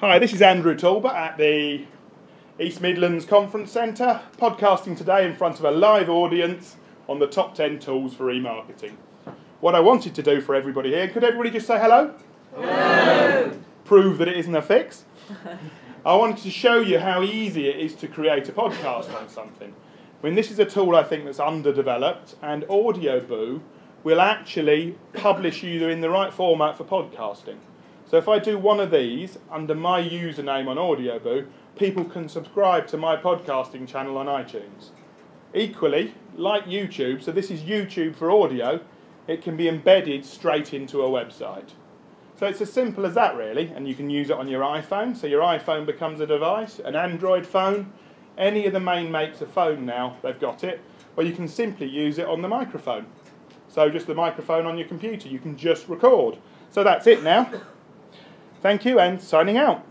Hi, this is Andrew Talbot at the East Midlands Conference Centre, podcasting today in front of a live audience on the top 10 tools for remarketing. What I wanted to do for everybody here, could everybody just say hello? Hello! Prove that it isn't a fix. I wanted to show you how easy it is to create a podcast on something. I mean, this is a tool I think that's underdeveloped, and Audioboo will actually publish you in the right format for podcasting. So if I do one of these under my username on Audioboo, people can subscribe to my podcasting channel on iTunes. Equally, like YouTube, so this is YouTube for audio, it can be embedded straight into a website. So it's as simple as that really, and you can use it on your iPhone, so your iPhone becomes a device, an Android phone, any of the main makes of phone now, they've got it, or you can simply use it on the microphone. So just the microphone on your computer, you can just record. So that's it now. Thank you, and signing out.